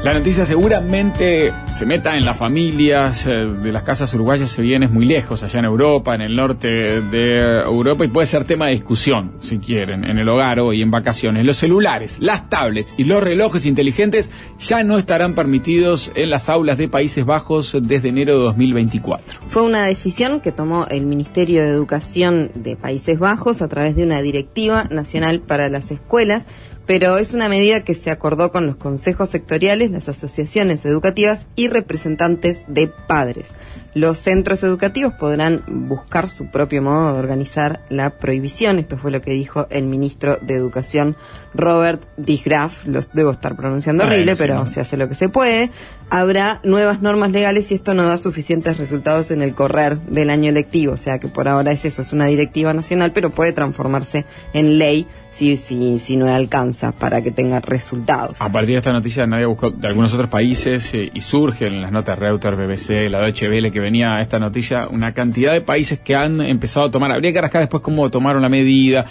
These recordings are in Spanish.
La noticia seguramente se meta en las familias de las casas uruguayas, se viene muy lejos, allá en Europa, en el norte de Europa, y puede ser tema de discusión, si quieren, en el hogar hoy, en vacaciones. Los celulares, las tablets y los relojes inteligentes ya no estarán permitidos en las aulas de Países Bajos desde enero de 2024. Fue una decisión que tomó el Ministerio de Educación de Países Bajos a través de una directiva nacional para las escuelas, pero es una medida que se acordó con los consejos sectoriales, las asociaciones educativas y representantes de padres. Los centros educativos podrán buscar su propio modo de organizar la prohibición. Esto fue lo que dijo el ministro de Educación, Robert de Graaf. Lo debo estar pronunciando horrible, pero se hace lo que se puede. Habrá nuevas normas legales si esto no da suficientes resultados en el correr del año lectivo. O sea que por ahora es eso, es una directiva nacional, pero puede transformarse en ley si no alcanza para que tenga resultados. A partir de esta noticia, nadie buscó de algunos otros países y surgen en las notas Reuters, BBC, la Deutsche Welle, que venía esta noticia, una cantidad de países que han empezado a tomar. Habría que rascar después cómo tomaron la medida,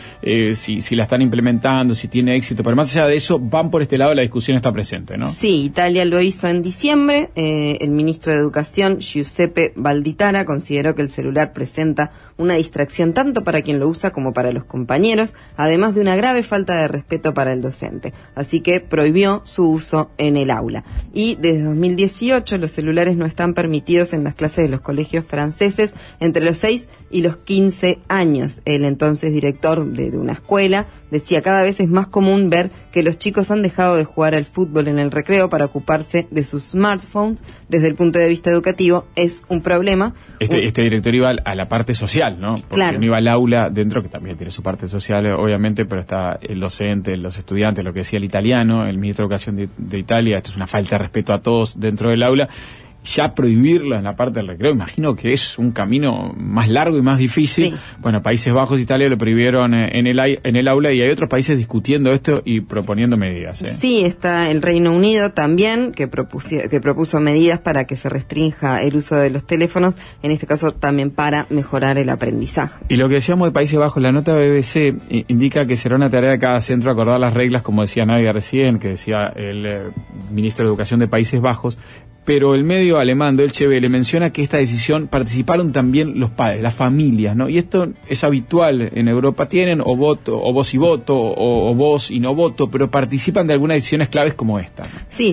si la están implementando, si tiene éxito, pero más allá de eso, van por este lado, la discusión está presente, ¿no? Sí, Italia lo hizo en diciembre. El ministro de Educación, Giuseppe Valditara, consideró que el celular presenta una distracción tanto para quien lo usa como para los compañeros, además de una grave falta de respeto para el docente. Así que prohibió su uso en el aula. Y desde 2018 los celulares no están permitidos en las clases de los colegios franceses entre los 6 y los 15 años. El entonces director de una escuela decía: cada vez es más común ver que los chicos han dejado de jugar al fútbol en el recreo para ocuparse de sus smartphones. Desde el punto de vista educativo es un problema. Este director iba a la parte social, ¿no? Porque claro, no iba al aula dentro, que también tiene su parte social, obviamente, pero está el docente, los estudiantes, lo que decía el italiano, el ministro de Educación de Italia. Esto es una falta de respeto a todos dentro del aula. Ya prohibirla en la parte del recreo, imagino que es un camino más largo y más difícil. Sí. Bueno, Países Bajos e Italia lo prohibieron en el aula, y hay otros países discutiendo esto y proponiendo medidas. Sí, está el Reino Unido también, que propuso medidas para que se restrinja el uso de los teléfonos, en este caso también para mejorar el aprendizaje. Y lo que decíamos de Países Bajos, la nota BBC indica que será una tarea de cada centro acordar las reglas, como decía Nadia recién, que decía el ministro de Educación de Países Bajos. Pero el medio alemán Deutsche Welle menciona que esta decisión participaron también los padres, las familias, ¿no? Y esto es habitual en Europa. Tienen o voz y voto, o voz y no voto, pero participan de algunas decisiones claves como esta, ¿no? Sí,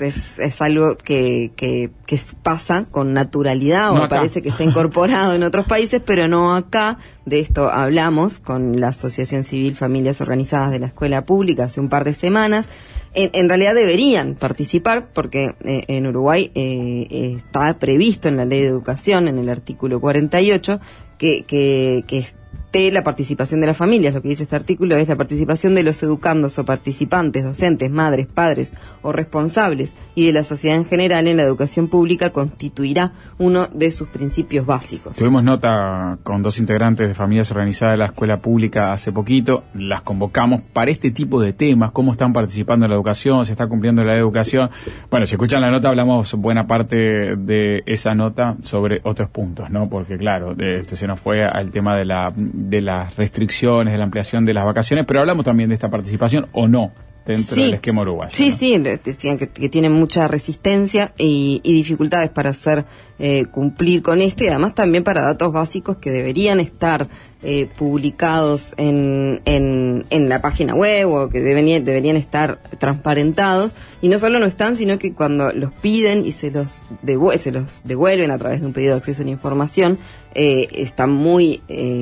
es algo que pasa con naturalidad, o parece que está incorporado en otros países, pero no acá. De esto hablamos con la Asociación Civil Familias Organizadas de la Escuela Pública hace un par de semanas. En realidad deberían participar porque en Uruguay está previsto en la Ley de Educación, en el artículo 48, que esté la participación de las familias. Lo que dice este artículo es la participación de los educandos o participantes, docentes, madres, padres o responsables y de la sociedad en general en la educación pública constituirá uno de sus principios básicos. Tuvimos nota con 2 integrantes de familias organizadas de la escuela pública hace poquito. Las convocamos para este tipo de temas, cómo están participando en la educación, se está cumpliendo la educación. Bueno, si escuchan la nota, hablamos buena parte de esa nota sobre otros puntos, ¿no? Porque claro, se nos fue al tema de las restricciones, de la ampliación de las vacaciones, pero hablamos también de esta participación o no dentro del esquema uruguayo. Sí, ¿no? Sí, decían que tienen mucha resistencia y dificultades para hacer cumplir con esto, y además también para datos básicos que deberían estar publicados en la página web, o que deberían estar transparentados, y no solo no están, sino que cuando los piden y se los devuelven a través de un pedido de acceso a la información, están muy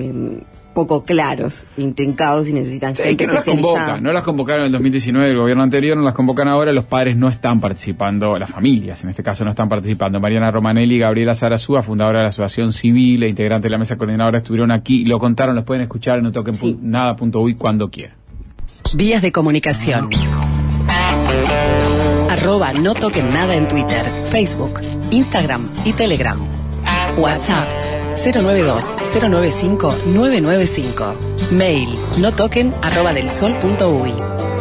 poco claros, intrincados, y necesitan gente que no especializada. las convocan, no las convocaron en el 2019 el gobierno anterior, no las convocan ahora. Los padres no están participando, las familias en este caso no están participando. Mariana Romanelli y Gabriela Zarazúa, fundadora de la Asociación Civil e integrante de la mesa coordinadora, estuvieron aquí y lo contaron. Los pueden escuchar en notoquennada.uy cuando quieran. Vías de comunicación: @notoquennada en Twitter, Facebook, Instagram y Telegram. WhatsApp 092-095-995. Mail notoquen@delsol.uy.